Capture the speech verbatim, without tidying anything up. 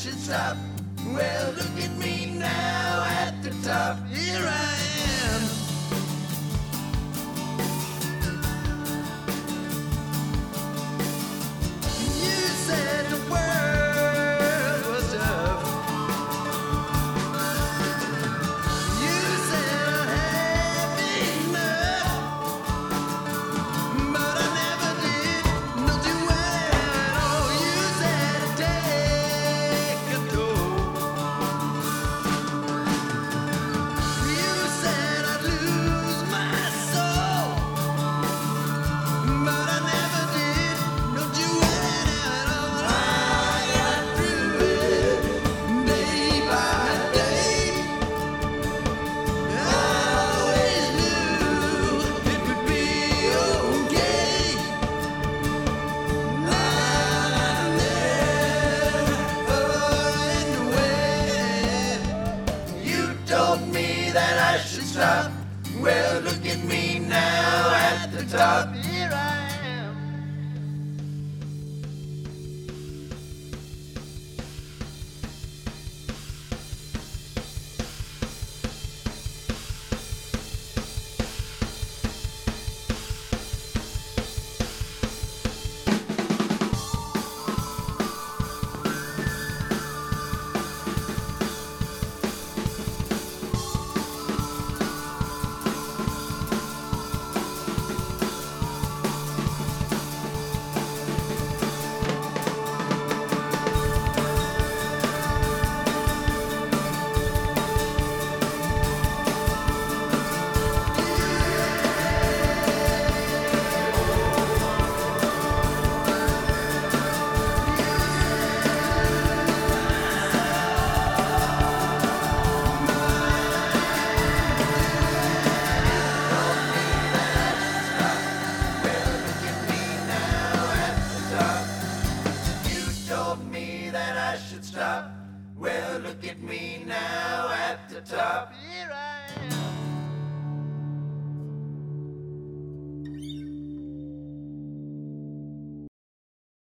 should stop. Well, look at me now at the top. Here I am. You said the world was tough. You said I had enough, but I never did. Don't you worry. Oh, you said take a toll. You said I'd lose my soul, but I never did. Don't you worry at all. I got through it day by day. I always knew it would be okay. I never ran away. You told me that I should stop. Well, look at me now at the top. Here I am. You told me that I should stop. Well, look at me now at the top. Here I am.